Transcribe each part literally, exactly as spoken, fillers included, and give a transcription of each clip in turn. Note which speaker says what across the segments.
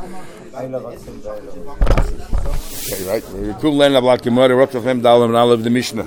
Speaker 1: Okay, right. We're cool learning about Gemara. We're up to Fem Dalam and all of the Mishnah.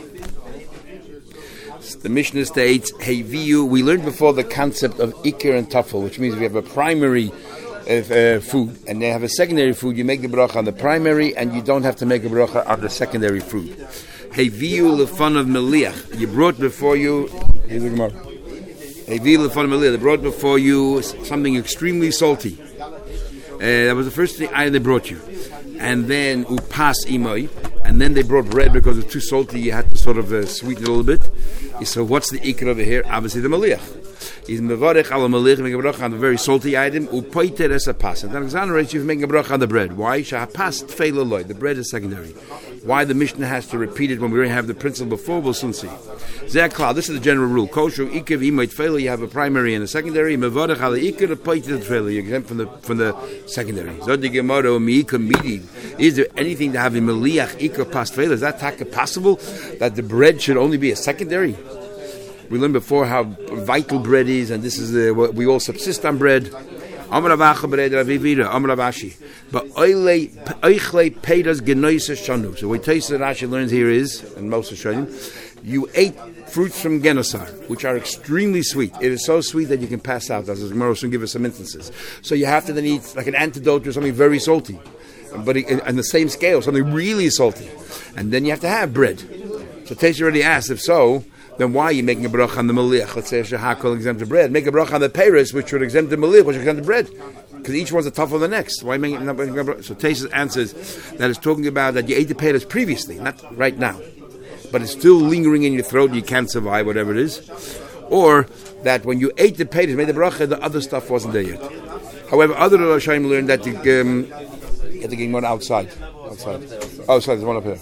Speaker 1: The Mishnah states, "Hey, viu." We learned before the concept of ikir and tafel, which means we have a primary uh, uh, food and they have a secondary food. You make the bracha on the primary, and you don't have to make a bracha on the secondary food. Hey, viu lefan of meliach. You brought before you. Here's the Gemara. Hey, viu lefan of meliach. They brought before you something extremely salty. Uh, that was the first thing I they brought you, and then upas imoi, and then they brought bread because it was too salty. You had to sort of uh, sweeten it a little bit. So what's the ikr over here? Obviously the maliach. He's mevarech ala maliach, making a bracha on the very salty item. Upoiter es a pas. And that exonerates you from making a bracha on the bread. Why? Shahapas tfeila loy. The bread is secondary. Why the Mishnah has to repeat it when we already have the principle before? We'll soon see. Zekla. This is the general rule. Kosher ikr imay tfeila. You have a primary and a secondary. Mevarech ala ikr upoiter tfeila. You're exempt from the from the secondary. Zodi gemara miikam midi. Is there anything to have in maliach ikr pas tfeila? Is that taka possible that the bread should only be a secondary? We learned before how vital bread is, and this is the, what we all subsist on bread. Amar Ravacha bread Ravivira, Amar Ravashi. But oile oichle peidas genoisa shanu. So what Taisa Rashi learns here is, and most of Shanim, you ate fruits from Genosar, which are extremely sweet. It is so sweet that you can pass out. As the Gemara will give us some instances. So you have to then eat like an antidote or something very salty, but on the same scale, something really salty, and then you have to have bread. So Taisa already asked, if so, then why are you making a bracha on the maliach? Let's say a shahakol exempt the bread. Make a bracha on the peiros, which would exempt the maliach, which would exempt the bread. Because each one's a tough on the next. Why make it not making a bracha? So Taisa answers that it's talking about that you ate the peiros previously, not right now. But it's still lingering in your throat, you can't survive, whatever it is. Or that when you ate the peiros, made the bracha, the other stuff wasn't there yet. However, other Rishonim learned that the, um, you have to get one outside. Outside. Oh, sorry, there's one up here.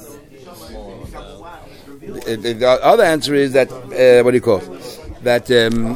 Speaker 1: The, the, the other answer is that uh, what do you call it? That um,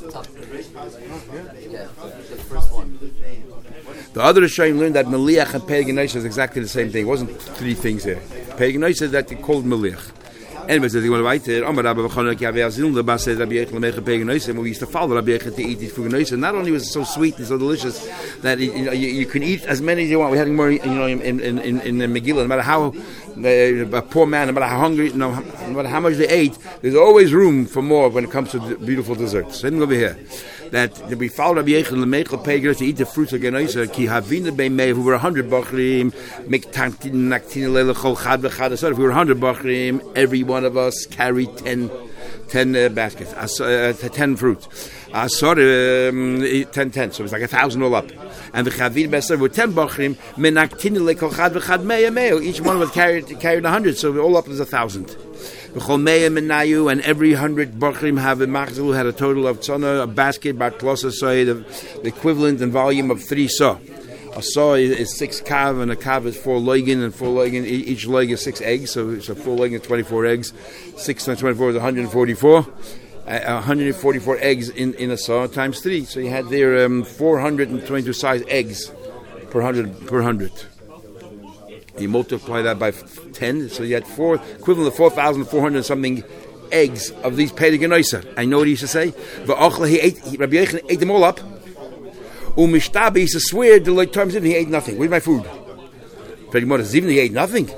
Speaker 1: the other Rishonim learned that meliach and peiros is exactly the same thing. It wasn't three things there. Peiros is that they called meliach. Anyways, they want to write it. Amar Rabbi B'chana Kiavei the Bas says Rabbi Yechon Lemecha Peiros, and we used to follow Rabbi Yechon to eat these peiros. And not only was it so sweet and so delicious that it, you, know, you, you can eat as many as you want. We had more, you know, in in in, in the Megillah. No matter how uh, a poor man, no matter how hungry, no, no matter how much they ate, there's always room for more when it comes to beautiful desserts. Sitting over here, that, that we followed Rabbi Yechon Lemecha Peiros to eat the fruits of Genoisa. Ki Havina Beimei, who were a hundred bachrim, Miktantin Naktin Lelechol Chad V'Chad. So if we were a hundred bachrim, every one of us carried ten, ten uh, baskets, uh, ten fruits. Uh, sorry, um, ten, ten. So it was like a thousand all up. And the Chavir Besar were ten bachrim, Menaktin Lelechol Chad V'Chad Meya Meyo. Each one was carried carried a hundred, so all up is a thousand. And every hundred bachrim have a machzul had a total of tzana, a basket, bar klosa soy, the, the equivalent in volume of three saw. A saw is, is six kav, and a kav is four loigin, and four loigin, each leg is six eggs, so it's a four loigin, twenty-four eggs. Six times twenty-four is one hundred forty-four. Uh, one hundred forty-four eggs in, in a saw times three. So you had there um, four hundred twenty-two size eggs per hundred per hundred. You multiply that by ten, so you had four equivalent of four thousand four hundred something eggs of these peiros genoisa. I know what he used to say. V'achla, he ate. He, Rabbi Yechon ate them all up. Umishtabi, he used to swear the like times he ate nothing. Where's my food? Even he ate nothing.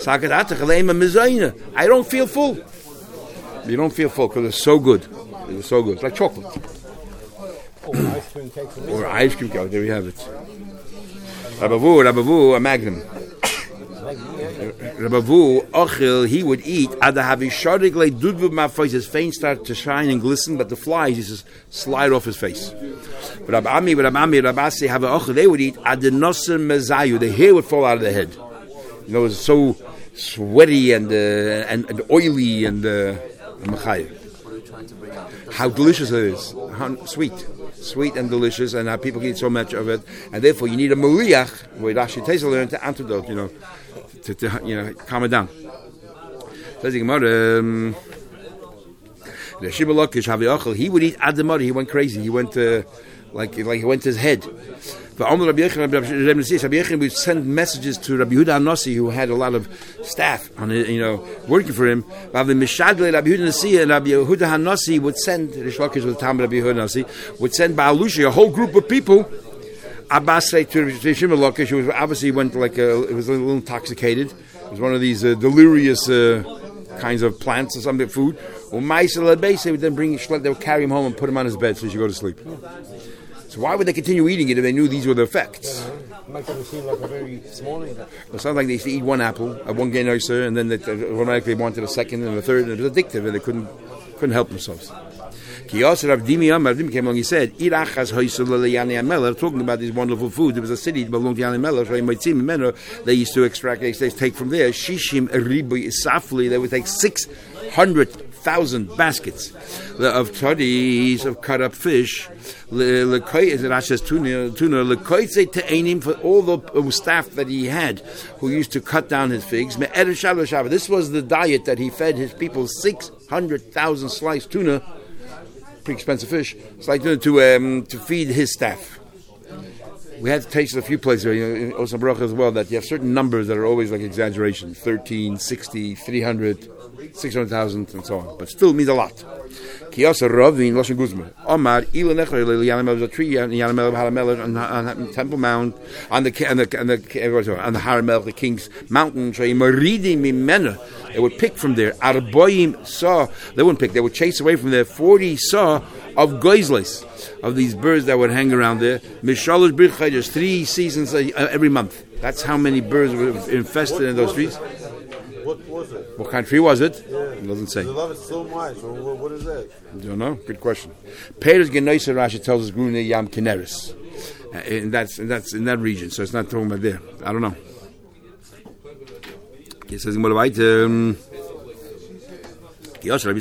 Speaker 1: I don't feel full. You don't feel full because it's so good. It was so good. It's like chocolate.
Speaker 2: Or ice cream cake.
Speaker 1: Or ice cream cake. There we have it. Rabavu, Rabavu, a magnum. Rabavu, Ochil, he would eat. His face started to shine and glisten, but the flies just slide off his face. But Rabami, Rabami, Rabasi, have Ochil, they would eat. Adenosim mezayu, the hair would fall out of their head. You know, it was so sweaty and uh, and, and oily and uh, how delicious it is. How sweet. Sweet and delicious, and how people eat so much of it, and therefore you need a maliach, where Rashi Taisa learned to antidote, you know, to, to you know calm it down. Says the Gemara, um, the Shibalokish he would eat adamar. He went crazy. He went uh, like like he went to his head. But Rabbi Yechon would send messages to Rabbi Yehuda Hanassi, who had a lot of staff on it, you know, working for him. Rabbi Yehuda Hanassi and Rabbi Yehuda Hanassi would send Rish Lakish with the time Rabbi Yehuda Hanassi would send Baalushi, a whole group of people. Abbas said to Shimon Lakish, who was obviously went like a, it was a little intoxicated. It was one of these uh, delirious uh, kinds of plants or something, food. Or Maisel Abbas, they would then bring they would carry him home and put him on his bed so he should go to sleep. So why would they continue eating it if they knew these were the effects?
Speaker 2: Yeah, it makes them seem like a very small eater.
Speaker 1: It sounds like they used to eat one apple, uh, one gain nicer, and then they automatically wanted a second and a third, and it was addictive, and they couldn't couldn't help themselves. Kiyos Rav Dimi Amar Dimi came along. He said, "Irachas hoysel leyani amelach." Talking about this wonderful food, there was a city that belonged to Yani Melech. They used to extract, they take from there. Shishim ribu isafli. They would take six hundred thousand baskets of toddies of cut up fish. Rash says tuna, tuna for all the staff that he had who used to cut down his figs. This was the diet that he fed his people: six hundred thousand sliced tuna. Pretty expensive fish. It's like to um, to feed his staff. We had to taste a few places, you know, in Osam Baruch as well, that you have certain numbers that are always like exaggeration: thirteen, sixty, three hundred, six hundred thousand, and so on. But still means a lot. Kiyasa Ravin Lashon Guzma Omar Ilan Echel Yanamel was a tree and Yanamel Haramel on Temple Mount on the on the on the on the Haramel, the king's mountain. Maridi Mimena. They would pick from there. Arboim saw. They wouldn't pick. They would chase away from there forty saw of goizles, of these birds that would hang around there. Mishalosh Birchai, just three seasons every month. That's how many birds were infested what, in those trees.
Speaker 3: What was it?
Speaker 1: What kind of tree was it?
Speaker 3: Yeah.
Speaker 1: It doesn't say.
Speaker 3: There's a lot of so much. What, what is that?
Speaker 1: I don't know. Good question. Peres Genoisa Rashi tells us grew near Yam Kineris. Uh, and that's and that's in that region, so it's not talking about there. I don't know. It says in Molavite, there was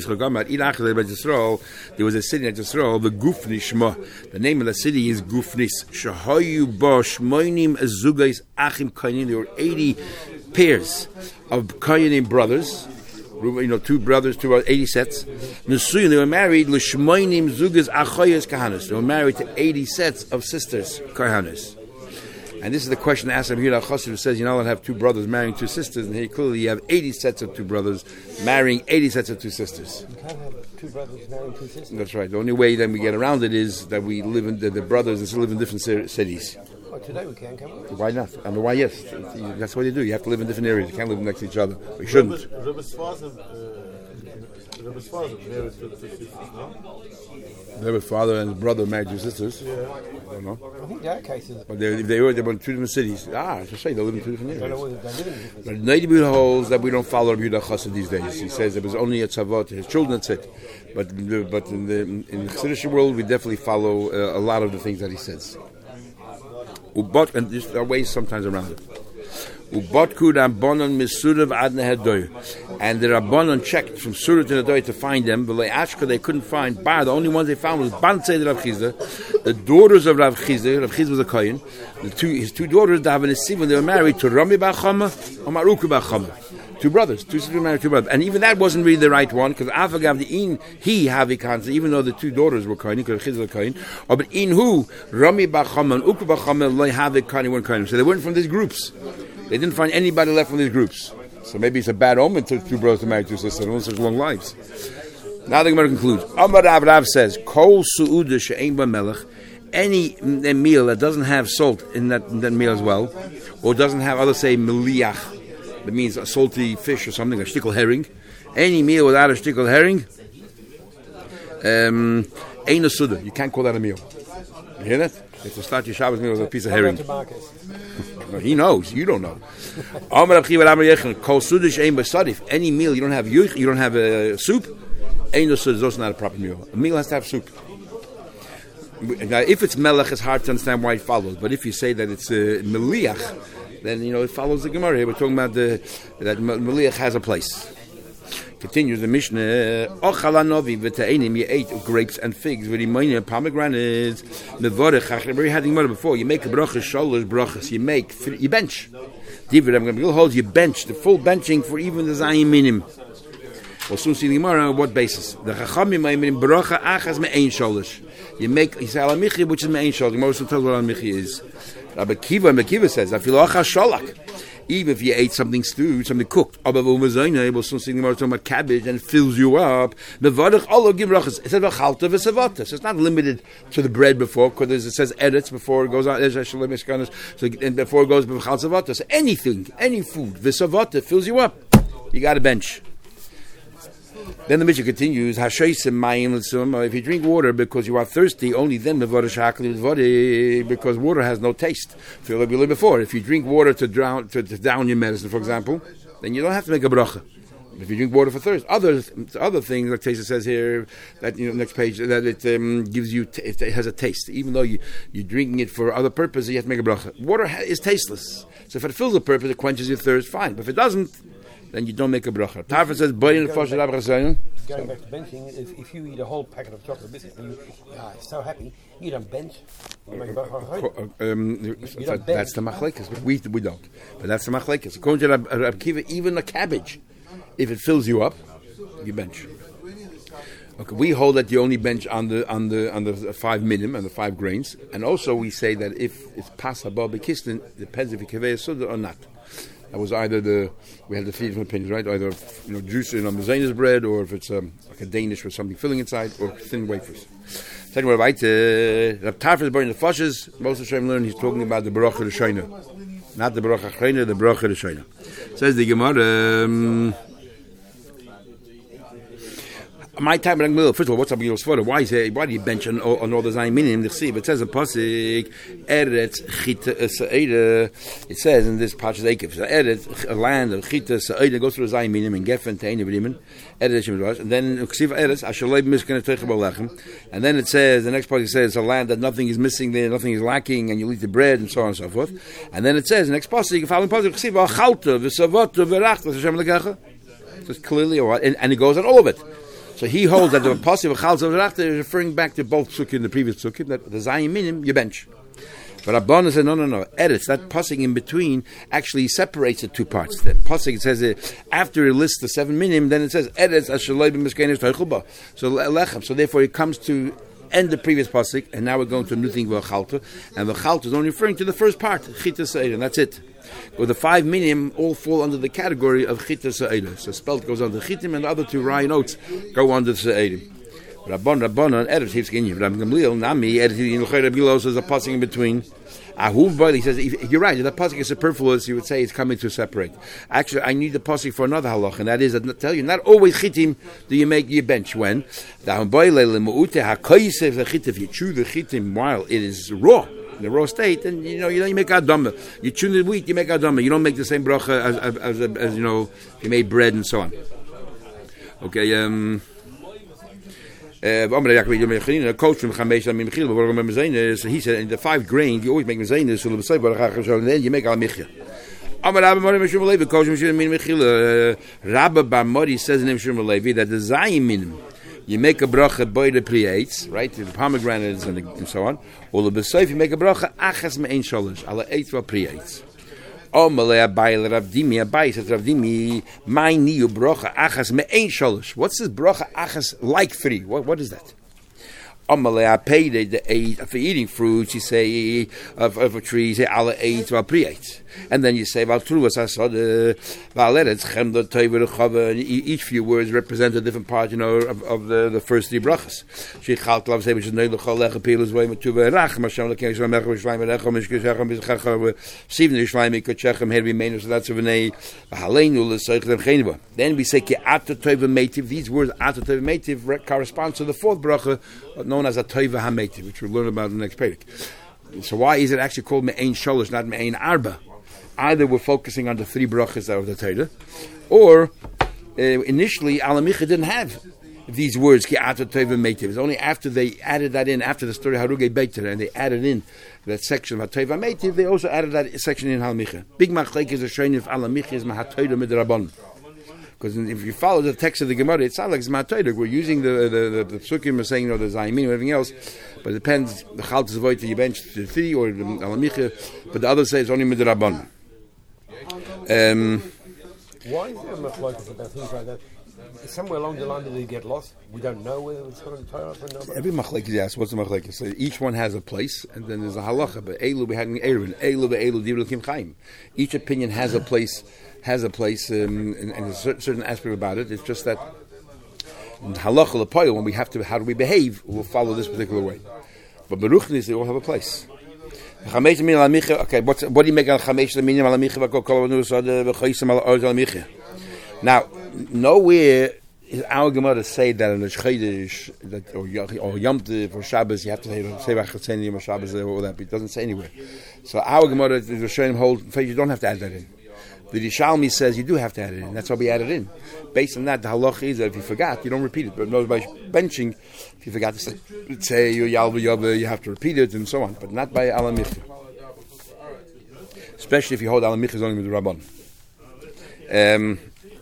Speaker 1: a city in Yisrael, the Gufni Shma. The name of the city is Gufnis. Shahayu Bosh Moinim Azugais Achim Kainin. There were eighty pairs of Kayanim brothers. You know, two brothers, two eighty sets. Nesuyin, they were married. L'shmoinim Zugas Achoyas Kahanas. They were married to eighty sets of sisters Kahanas. And this is the question asked of Yehuda Chassid, who says, you know, I'll have two brothers marrying two sisters, and here clearly you have eighty sets of two brothers marrying eighty sets of two sisters.
Speaker 2: You can't have two brothers marrying two sisters.
Speaker 1: That's right. The only way then we get around it is that we live in, the, the brothers and still live in different cities.
Speaker 2: Well, today we can, can't we?
Speaker 1: Why not? I mean, why yes? That's what you do. You have to live in different areas. You can't live next to each other. We shouldn't. Their father and his brother married two sisters.
Speaker 2: Yeah.
Speaker 1: I don't know.
Speaker 2: I think there are cases.
Speaker 1: But they, if they were, they were in two different cities. Ah, I should say they live in two different areas.
Speaker 2: They live in different
Speaker 1: But Neidibud holds that we don't follow Rabbi Yehuda Chassid these days. He says it was only a tzavot to his children. That's it. But the, but in the in the Chassidish world, we definitely follow uh, a lot of the things that he says. Ubot, and there are ways sometimes around it. Ubotku Rabbanon Misudav Ad Nehedoy, and the Rabbanon checked from Surah to Nehedoy to find them. But Ashka they couldn't find. Bar, the only ones they found was Bantzei Rav Chizda, the daughters of Rav Chizda. Rav Chizda was a kohen. The two his two daughters, Dav and Sivan, they were married to Rami Bar Chama or Maruku Bar Chama. Two brothers, two sisters married, two brothers, and even that wasn't really the right one because Afagav the in he Havi Kansa, even though the two daughters were kohen, because Chizda was kohen, or but in who Rami Bar Chama and Uku Bar Chama loy Havi kohen weren't kohen, so they weren't from these groups. They didn't find anybody left from these groups. So maybe it's a bad omen to two brothers to marry two sisters and all such long lives. Now the Gemara concludes. Amar Rav Rav says, Kol su'uda she'ein ba melech, any meal that doesn't have salt in that, in that meal as well, or doesn't have, others say, meliach, that means a salty fish or something, a shtickle herring, any meal without a shtickle herring, um, ain't a suda. You can't call that a meal. You hear that? If you start your Shabbos meal with a piece of herring. He knows. You don't know. Any meal you don't have yuch, you don't have a uh, soup. Ain't no soup. It's also not a proper meal. A meal has to have soup. Now, if it's melech, it's hard to understand why it follows. But if you say that it's uh, meliach, then you know it follows the Gemara here. We're talking about the that meliach has a place. Continues the Mishnah. Ochalanovi v'ta'enim, you ate grapes and figs. V'rimayne pomegranates. Nevorech. We had the Gemara before. You make a bracha, shalosh brachas. You make you bench. David, I'm going to hold you bench the full benching for even the zayim minim. We'll soon see the Gemara on what basis. The chachamim ma'iminim bracha achas me'ein shalosh. You make you say alamichi, which is me'ein shalosh. The Gemara tells what alamichi is. Rabbi Kiva, Rabbi Kiva says, "Afilu achas shalak." Even if you ate something stewed, something cooked, aber wo wir sein, was sonst immer talking about cabbage and it fills you up. Mevarich Allah give brachas. It says v'chalta v'savata. So it's not limited to the bread before, because it says eretz before it goes on. So and before it goes v'chalta v'savata. So anything, any food, v'savata fills you up. You got a bench. Then the Mishnah continues, if you drink water because you are thirsty, only then because water has no taste. Before, if you drink water to drown to, to down your medicine, for example, then you don't have to make a bracha. If you drink water for thirst, other other things, like Tesa says here, that you know, next page, that it um, gives you, t- it has a taste. Even though you you're drinking it for other purposes, you have to make a bracha. Water ha- is tasteless, so if it fills the purpose, it quenches your thirst, fine. But if it doesn't, then you don't make a bracha. Tarfa says,
Speaker 2: going back, going back to benching, if, if you eat a whole packet of chocolate biscuits and you are so happy, you don't bench. You make a bracha.
Speaker 1: Um,
Speaker 2: you, you
Speaker 1: that, that's the machlekes. We we don't, but that's the machlekes. According to Rab, Rab Kiva, even a cabbage, if it fills you up, you bench. Okay, we hold that you only bench on the on the on the five minim and the five grains, and also we say that if it's pasabah bekistin, depends if you kaveh suda or not. That was either the, we had the three different opinions, right? Either, you know, juice in a mazenas bread, or if it's um, like a Danish with something filling inside, or thin wafers. Second one, right? Rav Tarfon is burning the flushes. Most of Shem learn he's talking about the Baruch HaShoina. Not the Baruch HaChoina, the Baruch HaShoina. Says the Gemara, um, my time, first of all, what's up with your sfoda? Why is it, why do you bench on, on all the Zayin Minim? It says in Pasik, Eretz Chita Sa'eda. It says in this Pashas Ekev, Eretz, a land of Chita Sa'eda, goes through the Zayin Minim and Geffen Teine B'Rimen, Eretz Shemrosh, and then Ksiv Eretz, Ashalei B'Miskan Teicha B'Lechem, and then it says, the next part it says, it's a land that nothing is missing there, nothing is lacking, and you eat the bread, and so on and so forth. And then it says, the next Pasik, following Pasik, Ksiv Achalta, V'Savata, V'Rachta, Hashem Lekecha. So it's clearly, and, and it goes on all of it. So he holds that the pasuk of Chalzav Rachta is referring back to both psukim in the previous psukim, that the Zayin Minim, you bench. But Abbanah said, no, no, no, Eretz, that pasuk in between actually separates the two parts. The pasuk, it says, uh, after it lists the seven Minim, then it says, Eretz, Ashalei b'Miskenes Teichuba. So Lechem, so therefore it comes to end the previous pasuk, and now we're going to a new thing, V'Chalta, and V'Chalta is only referring to the first part, Chita Se'ed, and that's it. Well, the five minim all fall under the category of Chita Sa'eda. So spelt goes under Chitim, and the other two Ryan oats go under Sa'edim. Rabbon, Rabbon, and Eretz, he's getting you. Rabbi Gamliel, Nami, Eretz, in L'chei Rabbi Lo, says a passing in between. Ahuv Boyle, he says, if, you're right, if the passing is superfluous, you would say it's coming to separate. Actually, I need the passing for another halach, and that is, I tell you, not always Chitim do you make your bench. When? If you chew the Chitim while it is raw, in the raw state, and you know, you know, you make adama. You chew the wheat, you make adama. You don't make the same bracha as, as, as, as you know, you made bread and so on. Okay, um, uh, he said, in the five grains, you always make mezaynus, and then you make al-michya. Rabba Bar Mori says in Mishum Levi that the Zayin Minim, you make a bracha by the pre-eights, right? The pomegranates and, the, and so on. Or the Besoif, you make a bracha achas me'ein sholosh, ala eight va pre-eights. O malei abai l'Ravdimi, abai says Ravdimi, my niyu bracha achas me'ein sholosh. What's this bracha achas like three? What, what is that? Amalei pay the, the eight for eating fruits. You say of, of a tree, you say ala eight va pre-eights. And then you say, each few words represent a different part, you know, of, of the, the first three brachas. Then we say, these words correspond to the fourth bracha, known as a toiva hametiv, which we'll learn about in the next page. So why is it actually called me'ein sholosh, not me'ein arba? Either we're focusing on the three brachas of the Torah, or uh, initially Alamicha didn't have these words ki ata teva meitiv. It's only after they added that in, after the story Haruge Beiter, and they added in that section of Teva Meitiv, they also added that section in Alamicha. Big machlek is a shayne if Alamicha is mahatoida midrabon. Because if you follow the text of the Gemara, it's not like it's mahatoida. We're using the the the, the psukim are saying, you know, the Zayin Minim and everything else, but it depends. The Chaltas avoid to you bench the three or the Alamicha, but the others say it's only midrabon. Um,
Speaker 2: Why is there much like about things like that? somewhere along the line did it get lost? We don't know whether it's going to tie up or not.
Speaker 1: Every machlekes, yes. What's the machlekes? So each one has a place, and then there's a halacha. But elu behadin erin, elu beelu divrei kim chaim. Each opinion has a place, has a place, um, and, and there's a certain aspect about it. It's just that halacha l'poil, when we have to, how do we behave? We'll follow this particular way. But beruchnis, they all have a place. Okay, what's, what do you make on chamesh l'minim al micha v'kol kol v'nusad v'choysim al orz al micha? Now, nowhere is our Gemara say that in the Chodesh, that or, or Yom Tov or Shabbos you have to say Sevach Chetzenim or Shabbos or all that. But it doesn't say anywhere. So our Gemara, the Rishonim hold, you don't have to add that in. The Rishalmi says you do have to add it in. That's why we added in. Based on that, the halach is that if you forgot, you don't repeat it. But no, by benching, if you forgot to say, say you yalva yalva, you have to repeat it and so on. But not by Alam Micha. Especially if you hold Alam Micha only with the Rabban. Um,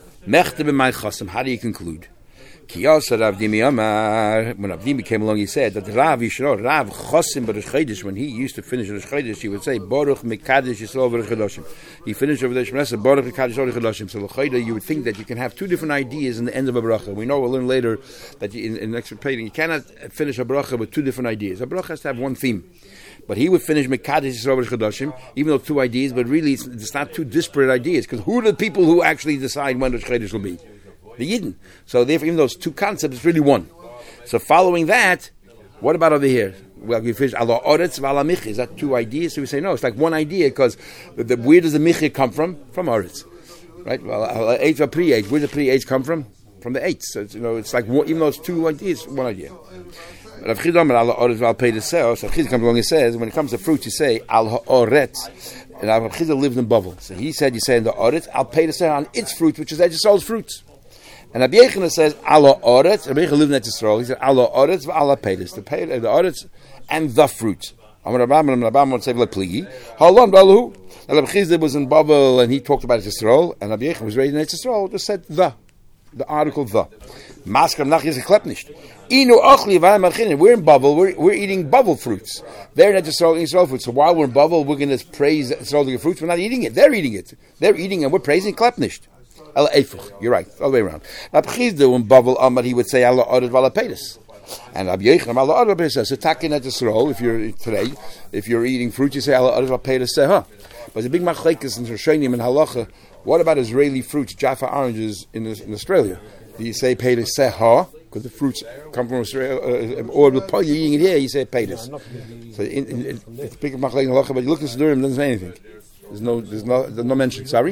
Speaker 1: How do you conclude? When Rav Dimi came along, he said that Rav Yisrael, Rav Chosim Baruch Chodesh, when he used to finish Rosh Chodesh, he would say Baruch Mekadesh Yisrael Baruch Chodoshim. He finished over there, Baruch Mekadesh Baruch Chodoshim. So l'chayda, you would think that you can have two different ideas in the end of a bracha. We know we'll learn later that you, in, in next repeating, you cannot finish a bracha with two different ideas. A bracha has to have one theme. But he would finish Mekadesh Yisrael Baruch Chodoshim, even though two ideas, but really it's, it's not two disparate ideas. Because who are the people who actually decide when Rosh Chodesh will be? The Yidden. So therefore, even those two concepts, it's really one. So following that, what about over here? Well, we finish Allah Oretz V'Ala Michi. Is that two ideas? So we say no, it's like one idea because the, the, where does the Michi come from? From Oretz, right? Well, eight or pre-age. Where does the pre-age come from? From the eight. So it's, you know, it's like one, even though it's two ideas, one idea. Rav Chidam Allah Oretz V'Al Pei Deseo. So Rav Chidam comes along and says, when it comes to fruits, you say Al Oretz. And Rav Chidam lived in Bavel, so he said, you say in the Oretz Al Pei Deseo on its fruit, which is Ejisol's fruits. And Rabbi Yechina says, Allah Oretz, Rabbi Yechina lived in Etzisrael, he said, Allah Oretz v'Ala Peiris, the Peiris, the Oretz, and the fruit. Amar Rabban, and Rabban would say, Lepligi, Halon Balu, and Rabbi Chizda was in Babel, and he talked about Etzisrael, and Rabbi Yechina was raised in Etzisrael, just said the, the article the. Maskar nach is geklept nicht. Inu achli v'ayim, we're in Babel, we're, we're eating Babel fruits. They're in Etzisrael, eating Israel fruits. So while we're in Babel, we're going to praise Etzisrael fruits, we're not eating it, they're eating it. They're eating, and we're praising klept nicht. You're right, all the way around. Rabbi Chizda, when Bavel Amar, he would say Allah Oretz V'Ala Peiris. And Rabbi Yechina, Allah Oretz V'Ala Peiris. So taking at this role, if you're today, if you're eating fruit, you say Allah Oretz V'Ala Peiris Seha. But the big machlekes in Rishonim and Halacha, what about Israeli fruits, Jaffa oranges in, in Australia? Do you say Peiris Seha? Because the fruits come from Australia, uh, or you're eating it here, you say Peiris. So in, in, in, it's big machlekes in Halacha, but you look at Sidurim, it doesn't say anything. There's no, there's no, there's no mention. Sorry?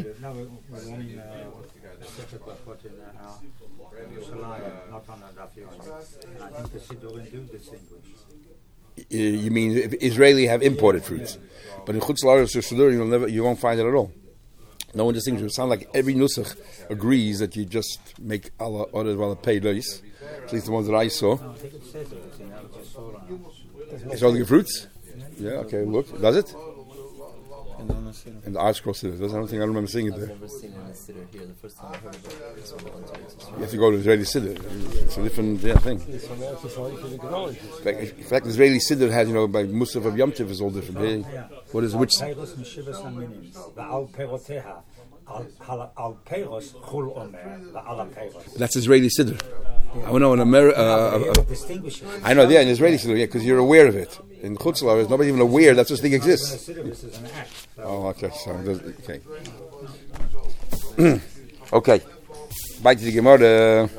Speaker 1: You mean if Israeli have imported fruits, but in Chutz La'aretz or Sidur you'll never, you won't find it at all. No one distinguishes. It sounds like every nusach agrees that you just make Allah Oretz V'Ala Peiris. At least the ones that I saw. It's all the fruits. Yeah. Okay. Look, does it? And the Art Scroll Siddur. I don't think I remember seeing it there.
Speaker 4: I've never seen it in a Siddur here. The first time I heard about it is when I went to Israel.
Speaker 1: You have to go to Israeli Siddur. It's a different yeah, thing. In fact, in fact, the Israeli Siddur has, you know, by Musaf of Yom Tov is all different. Hey, what is which? That's Israeli Siddur. I know in America. Uh, uh, I know, yeah, in Israeli Siddur, yeah, because you're aware of it. In Chutz La'aretz, nobody's even aware that such thing exists. Oh, okay. So, okay. Okay. Back to the Gemara.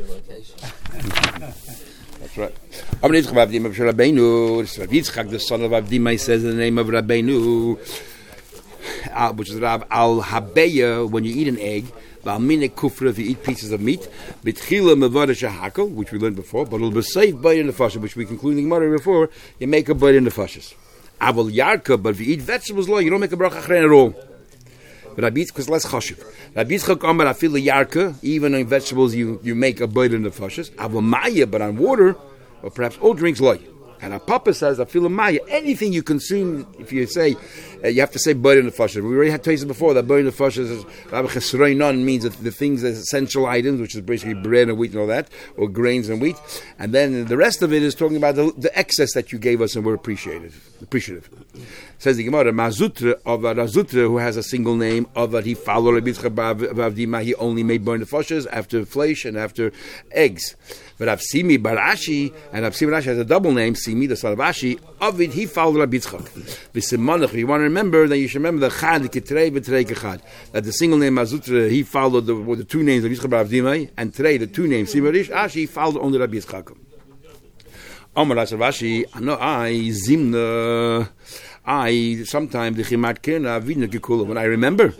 Speaker 1: That's right. Rabbi Yitzchak, the son of Avdimai, says in the name of Rabbeinu, uh, which is Rab Al Habeya, when you eat an egg, Valmine Kufra, if you eat pieces of meat, Bitchila Mevada Shahakel, which we learned before, but it'll be safe bite in the fashes, which we concluded in the Gemara before, you make a bite in the fashes. Aval Yarka, but if you eat vegetables, you don't make a bracha achrein at all. But Rabbi Yitzchak is less chashiv. Rabbi Yitzchak Amar Afila Yarka, even on vegetables you, you make a bite in the fashes. Aval Maya, but on water, or perhaps all drinks loy. And our Papa says, Afila Maya, anything you consume, if you say, uh, you have to say bite in the fashes. We already had tasted before that bite in the fashes is Rabbi Chesreinon means that the things, the essential items, which is basically bread and wheat and all that, or grains and wheat. And then the rest of it is talking about the, the excess that you gave us and we're appreciated, appreciative. Says the Gemara, Mazutra of a Razutra who has a single name of that he followed Rabbi Yitzchak bar Avdima, he only made born nefashos after flesh and after eggs. But Avsimi bar Ashi, and Avsimi bar Ashi has a double name, Simi, the son of Ashi, of it he followed Rabbi Yitzchak. V'simonach, you want to remember, that you should remember the Chad, Kitrei, V'trei Kechad, that the single name Mazutra, he followed the, the two names of Yitzchak bar Avdima, and Trei, the two names, Simi bar Ashi, he followed only Rabbi Yitzchak. Omar Rashi, no, I, Zimna, I, sometimes the Chimat Kirna, Vidna Gekula, when I remember,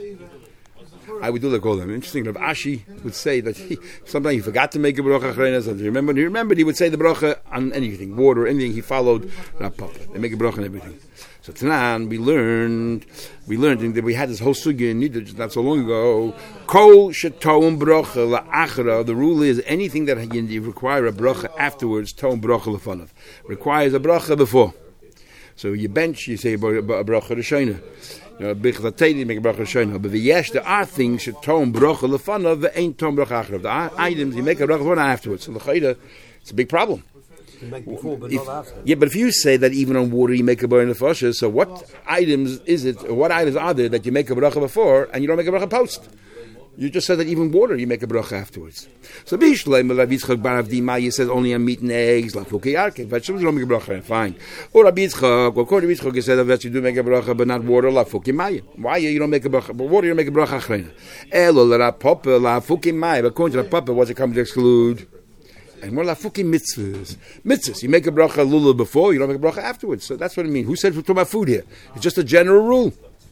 Speaker 1: I would do the kolam. Interesting, Rav Ashi would say that he, sometimes he forgot to make a bracha achreina, so he remembered, he remembered, he would say the bracha on anything, water, anything, he followed Rav Papa. They make a bracha on everything. So Tanan, we learned, we learned that we had this whole sugya in Nidr not so long ago. Kol shetoum bracha la'achra. The rule is anything that you require a bracha afterwards, toum bracha lefanav. Requires a bracha before. So you bench, you say a bracha rishona. You know, bichla teidi make a bracha rishona. But the yesh, there are things shetoum bracha lefanav, the ain't toum bracha achra. The items you make a bracha before afterwards. So the chayda, it's a big problem.
Speaker 2: Make before, but
Speaker 1: if,
Speaker 2: not after.
Speaker 1: Yeah, but if you say that even on water you make a bracha nefashos, so what items is it, or what items are there that you make a bracha before and you don't make a bracha post? You just said that even water you make a bracha afterwards. So Bishlem Rabbi Yitzchak bar Avdima, you said only on meat and eggs, like Fuki Yarke, vegetables you don't make a bracha, fine. Or Rabbi Yitzchak, or according to Yitzchak, you said that you do make a bracha, but not water, like Fuki Maya. Why you don't make a bracha, but water you don't make a bracha achrena. Elo la Papa, la Fuki Maya, but according to the Papa, what's it come to exclude? And more like fucking mitzvahs. Mitzvahs. You make a bracha lula before, you don't make a bracha afterwards. So that's what I mean. Who said we're talking about food here? It's just a general rule.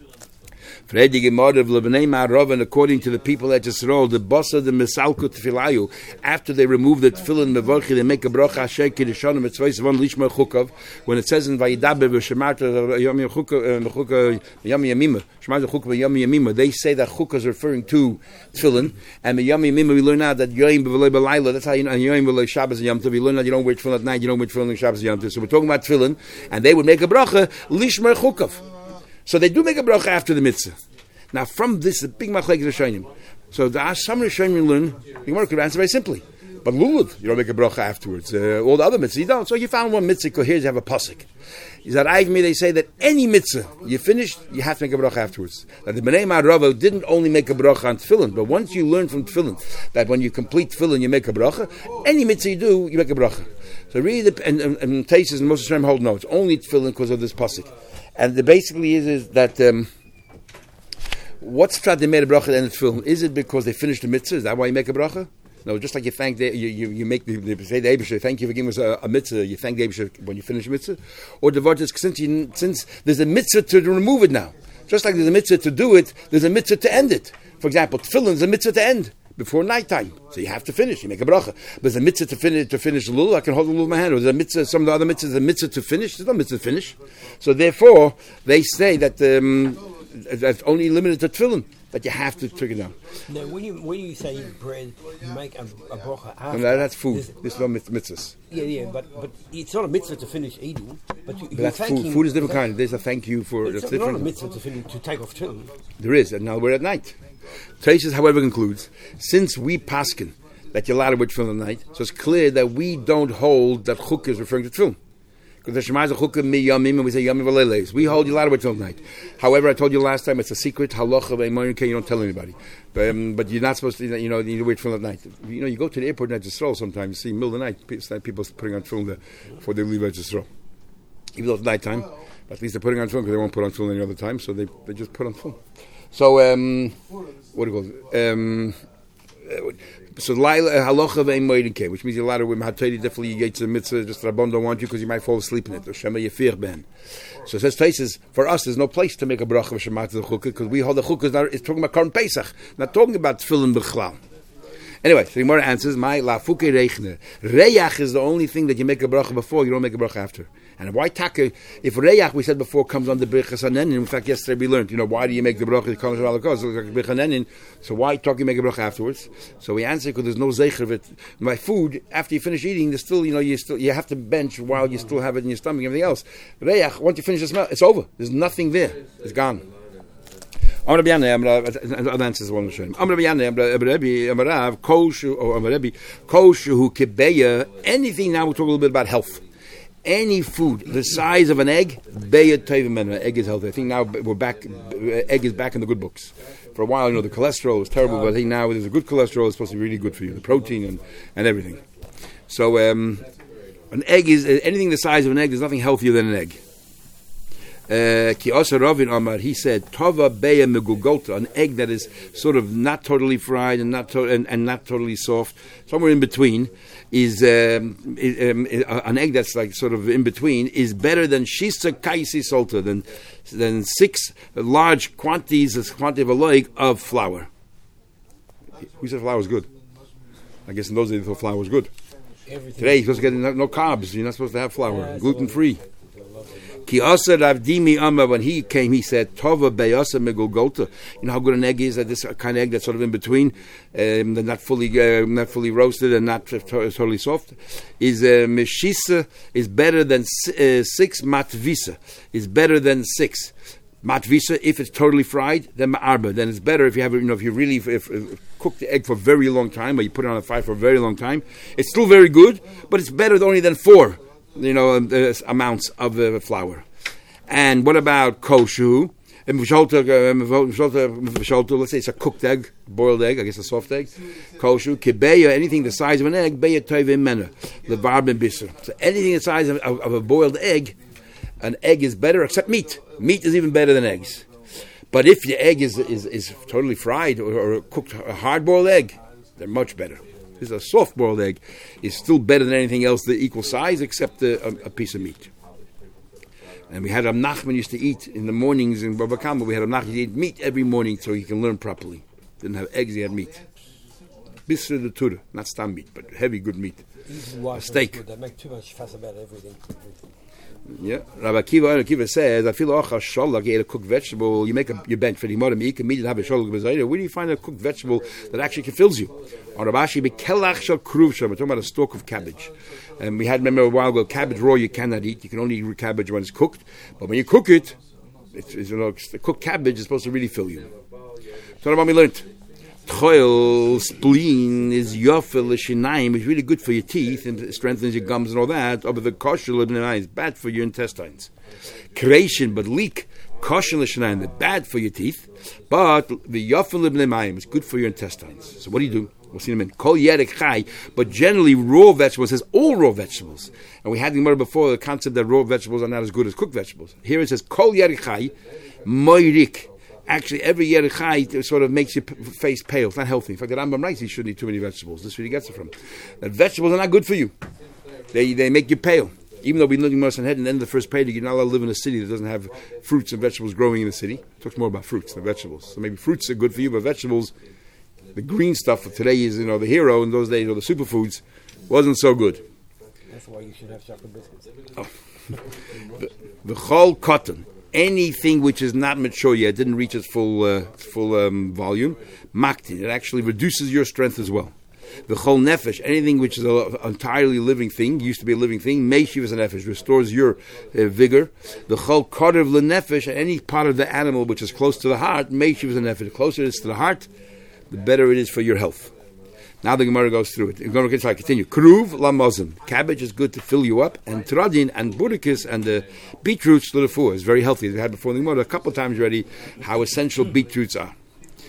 Speaker 1: Fredi Gemara of Lebanei Ma'arav, and according to the people at Yisrael, the bossa the misalkut tefilayu, after they remove the tefillin mevorchi, they make a bracha asher kiddushana mitzvahs von lishma chukav. When it says in Vayidaber v'shemarta yom chukah yom yamima, shemarta chukah yom yamima, they say that chukah is referring to tefillin, and yom yamima we learn out that yom b'v'lei b'layla. That's how you know yom b'v'lei Shabbos and Yom Tov. We learn that you don't wear tefillin at night, you don't wear tefillin on Shabbos and Yom Tov. So we're talking about tefillin, and they would make a bracha lishma chukav. So they do make a bracha after the mitzvah. Now from this, the big machlek is Rishonim. So the some Rishonim learn, the Gemara could answer very simply. But lulav, you don't make a bracha afterwards. Uh, all the other mitzvahs, you don't. So you found one mitzvah, here you have a pasuk. Is that I me? They say that any mitzvah you finish, you have to make a bracha afterwards. That the Bnei Ma'arava didn't only make a bracha on tefillin, but once you learn from tefillin that when you complete tefillin you make a bracha, any mitzvah you do, you make a bracha. So read it, and, and, and Taisus and Moshe Shem hold no, it's only tefillin because of this pasuk. And the basically is, is that um, what's pshat they made a bracha at the end of tefillin? Is it because they finished the mitzvah? Is that why you make a bracha? No, just like you thank the, you, you, you make the, the say the Eibusher, thank you for giving us a, a mitzvah. You thank the Eibusher when you finish a mitzvah, or the word is since you, since there's a mitzvah to remove it now, just like there's a mitzvah to do it, there's a mitzvah to end it. For example, tefillin is a mitzvah to end before nighttime, so you have to finish. You make a bracha. But there's a mitzvah to finish to finish the lul. I can hold the lul in my hand. Or there's a mitzvah. Some of the other mitzvahs, there's a mitzvah to finish. There's no mitzvah to finish. So therefore, they say that um, that's only limited to tefillin. That you have to take it down.
Speaker 2: Now, when you when you say bread, you make a, a bracha after.
Speaker 1: No, that's food. This is not mitzvahs.
Speaker 2: Yeah, yeah, but but it's not a mitzvah to finish eating. But, you,
Speaker 1: but that's food. Food is different kind. There's a thank you for.
Speaker 2: It's
Speaker 1: that's
Speaker 2: not
Speaker 1: different.
Speaker 2: a mitzvah to finish, to take off too.
Speaker 1: There is, and now we're at night. Taisus, however, concludes, since we paskin that you're allowed to wear tefillin at night, so it's clear that we don't hold that chukah is referring to tefillin. Because the Shema is a chukah mi yamim, and we say yamim v'leiles. We hold you allowed to wear tefillin at night. However, I told you last time, it's a secret halacha v'emorin, you don't tell anybody. But, um, but you're not supposed to, you know, you need to wear tefillin at night. You know, you go to the airport at Yisrael sometimes, you see, middle of the night, people putting on tefillin there before they leave at Yisrael. Even though it's nighttime, but at least they're putting on tefillin because they won't put on tefillin any other time, so they, they just put on tefillin. So, um, what do you call it? Um, so, halacha ve'emoidike, which means a lot of women hataydi definitely you get to the mitzvah, just Rabban don't want you because you might fall asleep in it. Or shema yefir ben. So it says places for us there's no place to make a bracha v'shema to the chukah because we hold the chukah is it's talking about Korban Pesach, not talking about tefillin b'chlal. Anyway, so the Gemara answers, my lafuke reichne. Reyach is the only thing that you make a bracha before, you don't make a bracha after. And why taka, if reyach, we said before, comes on the Birchas Hanenin, in fact, yesterday we learned, you know, why do you make the bracha, it comes on the Birchas Hanenin, so why talk you make a bracha afterwards? So we answer, because there's no zeicher of it. My food, after you finish eating, there's still, you know, you still, you have to bench while you still have it in your stomach and everything else. Reyach, once you finish the smell, it's over. There's nothing there. It's gone. I'm going to be on answers one of I'm going to be on Amarav, Koshu, or Amarabi, Koshu, who Kibeya, anything now, we'll talk a little bit about health. any food the size of an egg, beya teva menu. Egg is healthy. I think now we're back. Egg is back in the good books. For a while, you know, the cholesterol was terrible, but I think now there's a good cholesterol. It's supposed to be really good for you, the protein and, and everything. So, um, an egg is anything the size of an egg. There's nothing healthier than an egg. Ki Asa Ravin Amar, he said, Tova beya megugolta, an egg that is sort of not totally fried and not to- and, and not totally soft, somewhere in between, is, um, is um, an egg that's like sort of in between is better than shisa kaisi solta, than than six large quantities, a quantity of a loig of flour. Who said flour is good? I guess in those days they thought flour was good.
Speaker 2: Everything.
Speaker 1: Today you're supposed to get no, no carbs. You're not supposed to have flour, gluten free. Ki Asa Rav Dimi Amar, when he came, he said, Tova beyasa megulgolta. You know how good an egg is? That this kind of egg that's sort of in between, um, they're not fully uh, not fully roasted and not t- totally soft. Is uh, meshisa is better than uh, six matvisa. Is better than six matvisa if it's totally fried. Then ma'arba. Then it's better if you have you know if you really if, if, if cook the egg for a very long time, or you put it on a fire for a very long time. It's still very good, but it's better only than four. You know, uh, amounts of uh, flour. And what about koshu? Let's say it's a cooked egg, boiled egg, I guess a soft egg. Koshu, kibeya, anything the size of an egg, beya toivim mena, levar ben bisser. So anything the size of, of, of a boiled egg, an egg is better, except meat. Meat is even better than eggs. But if your egg is is, is totally fried or, or cooked, a hard-boiled egg, they're much better. This is a soft-boiled egg is still better than anything else the equal size except a, a, a piece of meat. And we had Rav Nachman used to eat in the mornings in Bava Kama. We had Rav Nachman eat meat every morning so he can learn properly. Didn't have eggs, he had meat. Bisra de Tura, not stam meat, but heavy good meat. A steak.
Speaker 2: They make too much fuss about everything.
Speaker 1: Yeah, Rabbi Akiva, Akiva says, I feel ocha sholak, you ate a cooked vegetable, you make a, your bench for the modem, you can immediately have a sholak b'zayda. Where do you find a cooked vegetable that actually fills you? On Rabashi, bekelach shel kruv shel, we're talking about a stalk of cabbage. And we had, remember a while ago, cabbage raw you cannot eat, you can only eat cabbage when it's cooked. But when you cook it, it's, it's, you know, the cooked cabbage is supposed to really fill you. So what about we learned? Tchoil, spleen, is yofel, l'shinayim, is really good for your teeth and strengthens your gums and all that. But the kosher l'bnei is bad for your intestines. Creation, but leak, kosher l'shinayim, they're bad for your teeth. But the yofel l'bnei is good for your intestines. So what do you do? We'll see in a minute. Kol yerek chai, but generally raw vegetables, it says all raw vegetables. And we had the Gemara before, the concept that raw vegetables are not as good as cooked vegetables. Here it says, Kol yerek chai, moirik. Actually, every yerek chai sort of makes your p- face pale. It's not healthy. In fact, the Rambam writes you shouldn't eat too many vegetables. This is where he gets it from. That vegetables are not good for you. They they make you pale. Even though we live in Moshe and Head, and then the first page, you're not allowed to live in a city that doesn't have fruits and vegetables growing in the city. It talks more about fruits than vegetables. So maybe fruits are good for you, but vegetables, the green stuff of today is, you know, the hero. In those days, or the superfoods, wasn't so good.
Speaker 2: That's why you should have chocolate biscuits.
Speaker 1: Oh. the, the whole cotton. Anything which is not mature yet, didn't reach its full uh, full um, volume, maktin, it actually reduces your strength as well. The chol nefesh, anything which is an entirely living thing, used to be a living thing, meishiv is a nefesh, restores your uh, vigor. The chol kodev lenefesh, any part of the animal which is close to the heart, meishiv is a nefesh. The closer it is to the heart, the better it is for your health. Now the Gemara goes through it. We're going to continue. Kruv lamazim. Cabbage is good to fill you up, and tradin and burikis and the beetroots to the four is very healthy. We had before in the Gemara a couple of times already how essential beetroots are.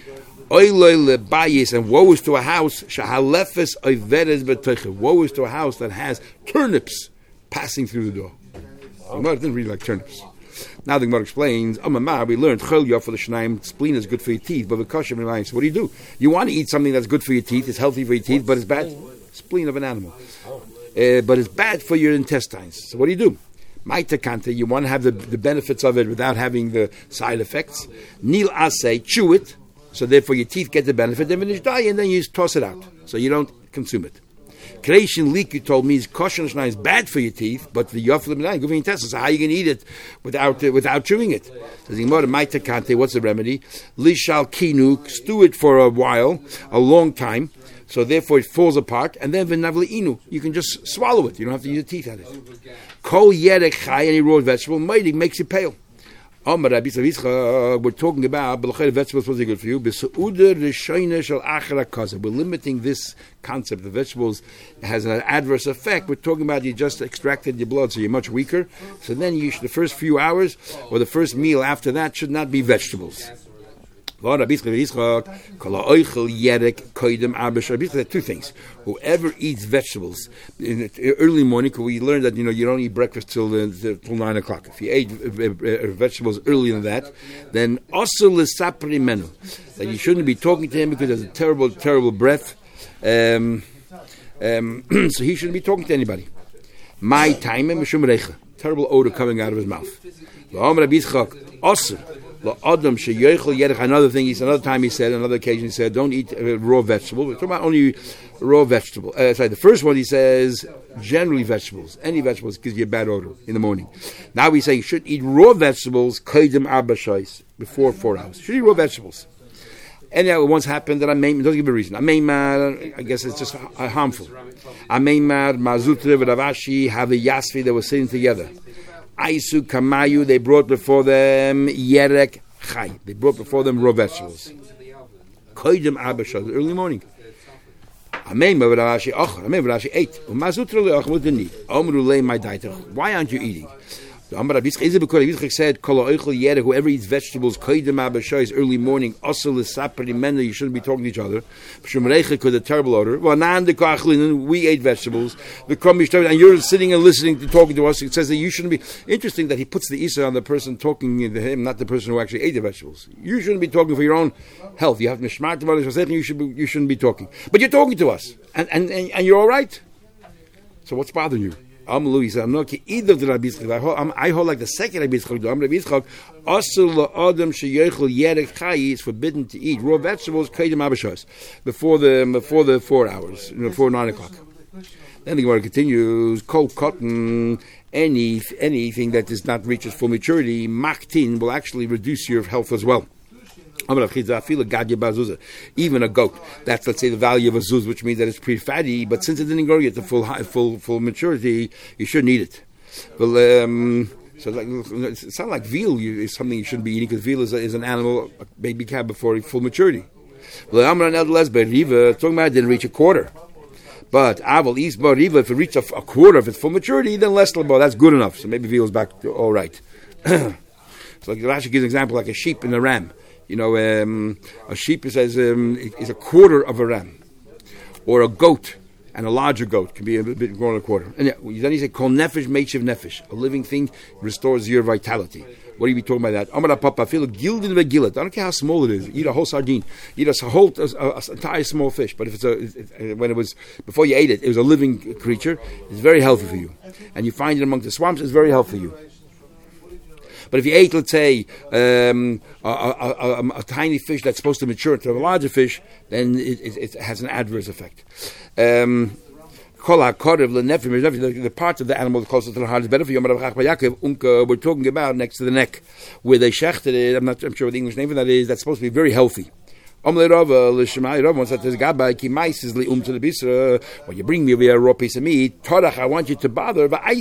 Speaker 1: Oiloi lebayis, and woe is to a house shahalefes oiveres betoiche. Woe is to a house that has turnips passing through the door. The Gemara didn't really like turnips. Now the Gemara explains, Amamar, we learned, Chel for the Shnaim, spleen is good for your teeth, but the kosher reminds, what do you do? You want to eat something that's good for your teeth, it's healthy for your teeth, but it's bad, spleen of an animal. Uh, but it's bad for your intestines. So what do you do? Maitakante, you want to have the, the benefits of it without having the side effects. Nil asay, chew it, so therefore your teeth get the benefit, then finish die, and then you just toss it out, so you don't consume it. Creation leak, you told me, is kosher is bad for your teeth, but the yofel good for your intestines. So how are you going to eat it without uh, without chewing it? Says what's the remedy? Lishal kinu, stew it for a while, a long time, so therefore it falls apart, and then v'navli inu, you can just swallow it. You don't have to use your teeth at it. Kol yerek chai, any raw vegetable, mighty makes you pale. Amar Rabbi Yitzchak, we're talking about vegetables was good for you. We're limiting this concept. The vegetables has an adverse effect. We're talking about you just extracted your blood, so you're much weaker. So then you should, the first few hours or the first meal after that should not be vegetables. Two things. Whoever eats vegetables in the early morning, because we learned that you know you don't eat breakfast till uh, till nine o'clock. If you ate uh, uh, vegetables earlier than that, then also l'sapri menu, that you shouldn't be talking to him because there's a terrible, terrible breath. Um, um, so he shouldn't be talking to anybody. My time and terrible odor coming out of his mouth. Another thing, he said, another time he said, another occasion he said, don't eat uh, raw vegetables. We're talking about only raw vegetables. Uh, sorry, the first one he says, generally vegetables. Any vegetables gives you a bad odor in the morning. Now we say you should eat raw vegetables before four hours. You should eat raw vegetables. And it once happened that I made, doesn't give a reason. I made mad, I guess it's just uh, harmful. I made mad, Mazutre, Ravashi, have a Yasfi that were sitting together. Aisu Kamayu, they brought before them Yerek Chai. They brought before them raw vegetables. Koidem Abashah, the early morning. Amen, Mavarashi, Och, Amen, Mavarashi ate. Umazutra le'och mudini. Omru le my daiter. Why aren't you eating? The Amar Rabbi Yitzchak said, Kol ha'oichel yerek, whoever eats vegetables, koidem abashah, is early morning, also l'sapri menu, you shouldn't be talking to each other. Shumreicha, because a terrible odor. Well, nan de kachlin, we ate vegetables. The and you're sitting and listening to talking to us. It says that you shouldn't be. Interesting that he puts the isa on the person talking to him, not the person who actually ate the vegetables. You shouldn't be talking for your own health. You have mishmart about it. You should be, you shouldn't be talking, but you're talking to us, and and and, and you're all right. So what's bothering you? I'm Louis. I'm not either of the Rabbi Yitzchak. I hold, I hold like the second Rabbi Yitzchak. I'm Rabbi Yitzchak. Asul la'adam sheyechel yerek chai is forbidden to eat raw vegetables kaidem abashos before the before the four hours, before nine o'clock. Then the Gemara continues. Kol cotton, any anything that does not reach its full maturity, maktin will actually reduce your health as well. Even a goat, that's, let's say, the value of a zuz, which means that it's pretty fatty, but since it didn't grow yet to full full full maturity, you shouldn't eat it. Well, um, so it's, like, it's not like veal you, is something you shouldn't be eating, because veal is, a, is an animal, a baby calf before full maturity. Well, I'm talking about it didn't reach a quarter. But aval is riva, if it reaches a, a quarter of its full maturity, then less than that's good enough. So maybe veal is back to all right. So like Rashi gives an example like a sheep and a ram. You know, um, a sheep is, as, um, is a quarter of a ram, or a goat, and a larger goat can be a bit more than a quarter. And yeah, then he said, "Kol nefesh meishiv nefesh." A living thing restores your vitality. What are you talking about that? Amar papa feel gilded vegilat. I don't care how small it is. Eat a whole sardine. Eat a whole a, a, a entire small fish. But if it's a it, when it was before you ate it, it was a living creature. It's very healthy for you, and you find it among the swamps. It's very healthy for you. But if you ate, let's say, um, a, a, a, a tiny fish that's supposed to mature into a larger fish, then it, it, it has an adverse effect. Um, the, the part of the animal closest to the heart is better for you. We're talking about next to the neck, where they shechted it. I'm not I'm sure what the English name for that is. That's supposed to be very healthy. When you bring me over a raw piece of meat, I want you to bother. I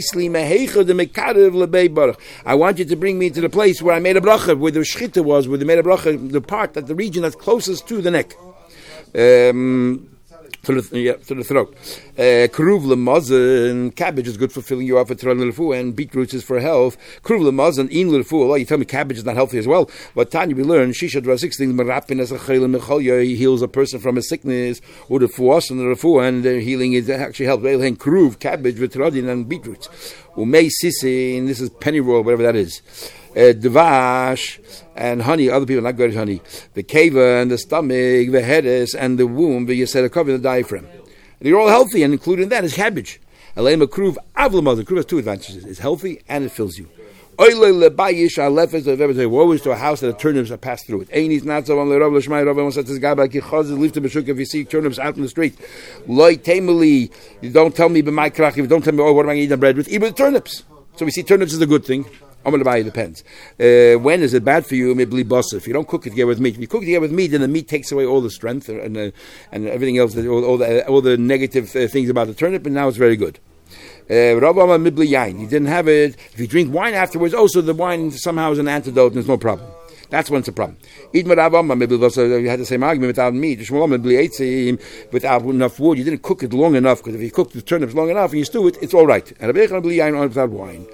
Speaker 1: want you to bring me to the place where I made a bracha, where the shchita was, where they made a bracha, the part, that the region that's closest to the neck. Um, To the, yeah, to the throat. Kruv lemazon, cabbage is good for filling you up with tron l'refu, and beetroots is for health. Kruv lemazon, in l'refu. Oh, you tell me cabbage is not healthy as well. But Tanya, we learn shisha dra six things. Merapin as a chayil mechalya, he heals a person from a sickness. Or the fuas and the refu, and the healing is actually helps. Kruv, cabbage, vitradin, and beetroots. Umei sisin, this is pennyroyal, whatever that is. Uh, Devash and honey, other people not good at honey. The keva and the stomach, the head and the womb, the yesed cover the diaphragm. They're all healthy, and including that is cabbage. Elema kruv avlamaz. Kruv has two advantages: it's healthy and it fills you. Woe is to a house that the turnips are passed through it. Einis not so on the Rav Lishmai Rav says this guy like Yichaz live to Beshuk if you see turnips out in the street. Loi temeli, you don't tell me but my krach, you don't tell me oh what am I eating bread with? Eat with turnips. So we see turnips is a good thing. I'm going to buy it, depends. Uh, when is it bad for you? Maybe basa. If you don't cook it together with meat. If you cook it together with meat, then the meat takes away all the strength and uh, and everything else, all, all, the, all the negative uh, things about the turnip, and now it's very good. Rav Amar mibli yain. You didn't have it. If you drink wine afterwards, also the wine somehow is an antidote and there's no problem. That's when it's a problem. Eat Rav Amar mibli also you had the same argument without meat. Shmuel mibli eitzim without enough wood. You didn't cook it long enough because if you cook the turnips long enough and you stew it, it's all right. And Rabbi Yechon mibli yain without wine.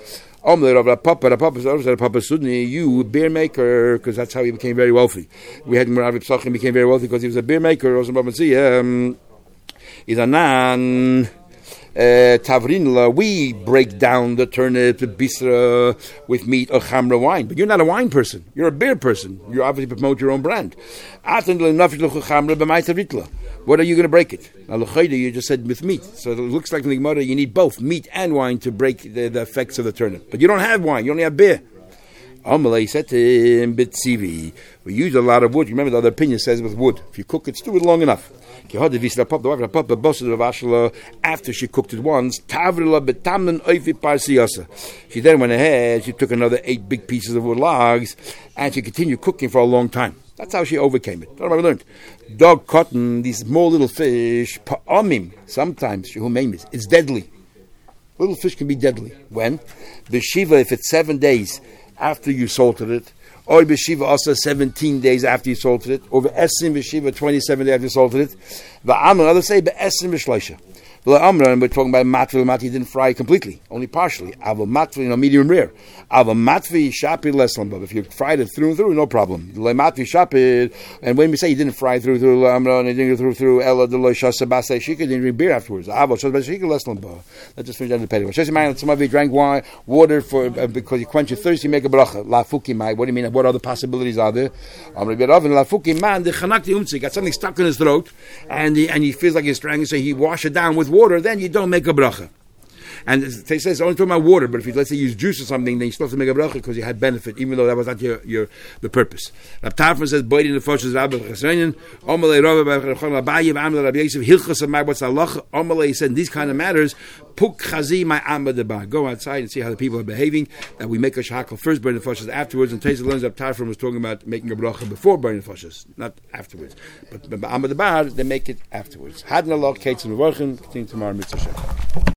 Speaker 1: You beer maker, because that's how he became very wealthy. We had Rav Psachim became very wealthy because he was a beer maker. Um, he's a nan. Uh, Tavrinla, we break down the turnip, the bisra with meat or chamra wine. But you're not a wine person. You're a beer person. You obviously promote your own brand. What are you going to break it? You just said with meat. So it looks like in the Gemara you need both meat and wine to break the, the effects of the turnip. But you don't have wine. You only have beer. Amalei said to him, Bitzivi, we use a lot of wood. Remember the other opinion says with wood. If you cook it, stew it long enough. After she cooked it once, she then went ahead, she took another eight big pieces of wood logs, and she continued cooking for a long time. That's how she overcame it. That's what I learned. Dog cotton, these small little fish, sometimes, it's deadly. Little fish can be deadly. When? The Shiva, if it's seven days after you salted it, or b'shiva also seventeen days after you salted it, or b'esim b'shiva twenty-seven days after you salted it. V'amr, others say b'esim b'shleisha. V'amr, and we're talking about matvi. Matvi didn't fry it completely, only partially. Ava matvi, you know, medium rare. Ava matvi shapi leslam. If you fried it through and through, no problem. Le matvi shapi, and when we say you didn't fry through through amra and you didn't go through through ella de lo shasa basay shika, you didn't drink beer afterwards. Ava shasa basay shika leslam. Let's just finish that in the petty. Some of you drank wine, water for uh, because you quench your thirst, you make a bracha. La fuki mai. What do you mean? What other possibilities are there? Amra b'ravin la fuki man the chanakti umtzi got something stuck in his throat, and he, and he feels like he's strangling, so he wash it down with water. Then you don't make a bracha. And they say it's only talking about water, but if you, let's say, use juice or something, then you're supposed to make a bracha because you had benefit, even though that was not your, your the purpose. Rab Tarfon says, "Boyd in the foshes Rabbi Chesronin, Omalei Rabbi Abaye, Amar Rabbi Yosef, Hilchos Amar what's halacha." Omalei said, in these kind of matters, Puk Chazi my Amadaba. Go outside and see how the people are behaving. That we make a shahakal first, burn the foshes afterwards. And Taisa learns Rab Tarfon was talking about making a bracha before burning the foshes, not afterwards. But Amadaba, they make it afterwards. Hadna Allah, Kates and Mevorchen. Continue tomorrow, Mitzvah.